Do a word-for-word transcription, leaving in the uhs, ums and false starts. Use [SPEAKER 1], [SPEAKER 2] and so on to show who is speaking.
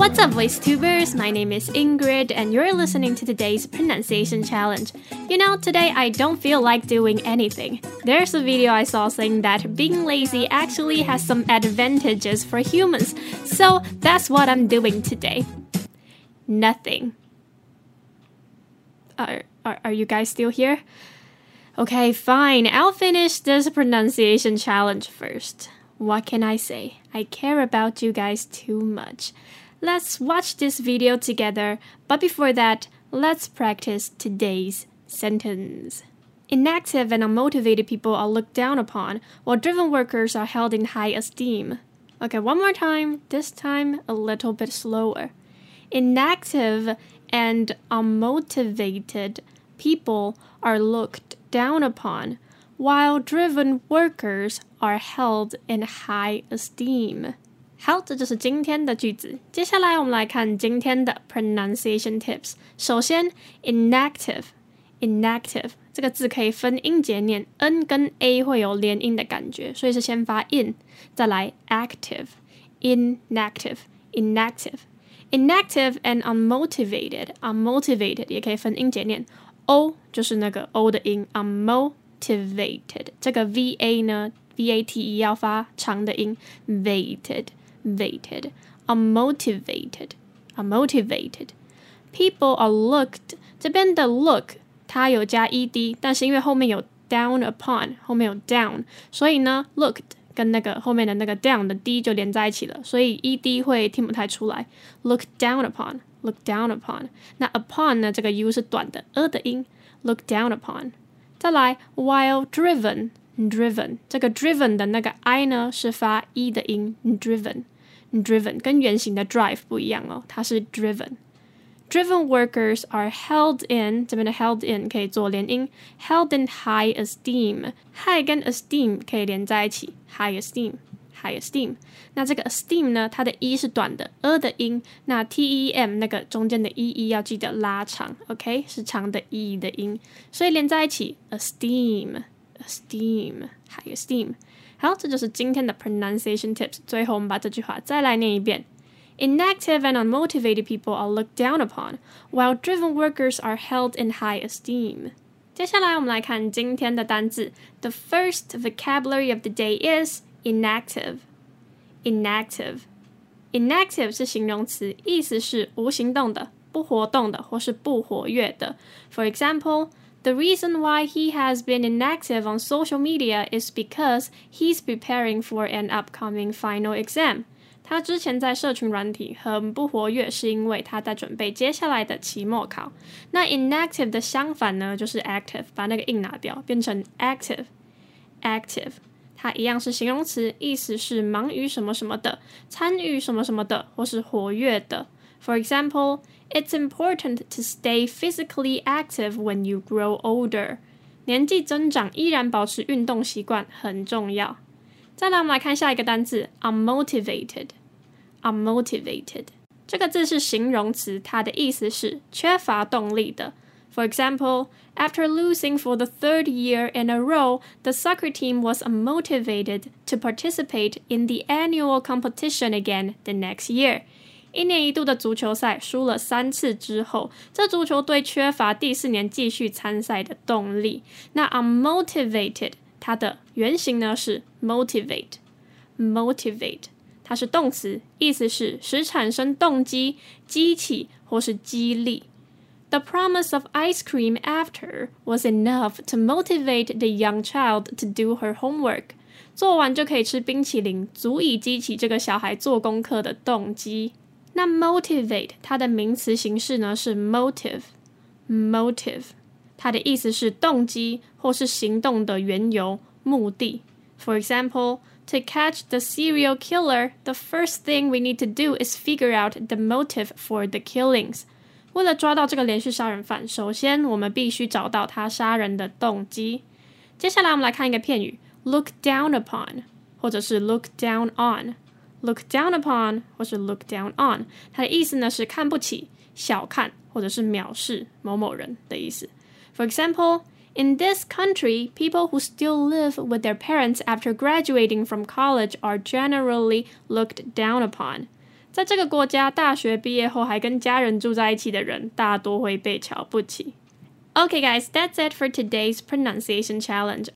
[SPEAKER 1] What's up, VoiceTubers? My name is Ingrid, and you're listening to today's pronunciation challenge. You know, today I don't feel like doing anything. There's a video I saw saying that being lazy actually has some advantages for humans, so that's what I'm doing today. Nothing. Are, are, are you guys still here? Okay, fine. I'll finish this pronunciation challenge first. What can I say? I care about you guys too much. Let's watch this video together, but before that, let's practice today's sentence. Inactive and unmotivated people are looked down upon, while driven workers are held in high esteem. Okay, one more time, this time a little bit slower. Inactive and unmotivated people are looked down upon, while driven workers are held in high esteem. 好，这就是今天的句子。接下来我们来看今天的 pronunciation tips。首先 inactive inactive 这个字可以分音节念 N 跟 A 会有连音的感觉，所以是先发 in， 再来 active inactive inactive inactive and unmotivated unmotivated 也可以分音节念 O 就是那个 O 的音 unmotivated 这个 V A 呢 V A T E 要发长的音 vated vated unmotivated unmotivated people are looked 这边的 look 它有加 ed 但是因为后面有 down upon 后面有 down 所以呢 looked 跟那个后面的那个 down 的 d 就连在一起了，所以 ed 会听不太出来 look down upon look down upon 那 upon 呢这个 u 是短的 a 的音 look down upon 再来 while driven driven 这个 driven 的那个 i 呢是发 e 的音 driven driven 跟原型的 drive 不一样哦，它是 driven driven workers are held in 这边的 held in 可以做连音 held in high esteem high 跟 esteem 可以连在一起 high esteem high esteem 那这个 esteem 呢它的 e 是短的 a 的音那 tem 那个中间的 ee 要记得拉长 OK 是长的 e 的音所以连在一起 esteem esteem high esteem 好，这就是今天的 pronunciation tips 最后我们把这句话再来念一遍 Inactive and unmotivated people are looked down upon, while driven workers are held in high esteem. 接下来我们来看今天的单字 The first vocabulary of the day is inactive. Inactive. Inactive 是形容词，意思是无行动的、不活动的或是不活跃的。For example, the reason why he has been inactive on social media is because he's preparing for an upcoming final exam. 他之前在社群软体很不活跃，是因为他在准备接下来的期末考。那 inactive 的相反呢，就是 active， 把那个 in 拿掉，变成 active。active， 它一样是形容词，意思是忙于什么什么的，参与什么什么的，或是活跃的。For example, it's important to stay physically active when you grow older. 年纪增长依然保持运动习惯很重要。再来我们来看下一个单字 unmotivated unmotivated 这个字是形容词，它的意思是缺乏动力的。For example, after losing for the third year in a row, the soccer team was unmotivated to participate in the annual competition again the next year. 一年一度的足球赛输了三次之后，这足球队缺乏第四年继续参赛的动力。那 unmotivated它的原型呢是 motivate motivate 它是动词，意思是使产生动机、激起或是激励。The promise of ice cream after was enough to motivate the young child to do her homework. 做完就可以吃冰淇淋，足以激起这个小孩做功课的动机。那 motivate 它的名词形式呢是 motive motive它的意思是动机或是行动的缘由、目的。For example, to catch the serial killer, the first thing we need to do is figure out the motive for the killings. 为了抓到这个连续杀人犯，首先我们必须找到他杀人的动机。接下来我们来看一个片语 look down upon 或者是 look down on look down upon 或是 look down on 它的意思呢是看不起、小看或者是藐视某某人的意思。For example, in this country, people who still live with their parents after graduating from college are generally looked down upon. 在这个国家，大学毕业后还跟家人住在一起的人，大多会被瞧不起。Okay guys, that's it for today's pronunciation challenge.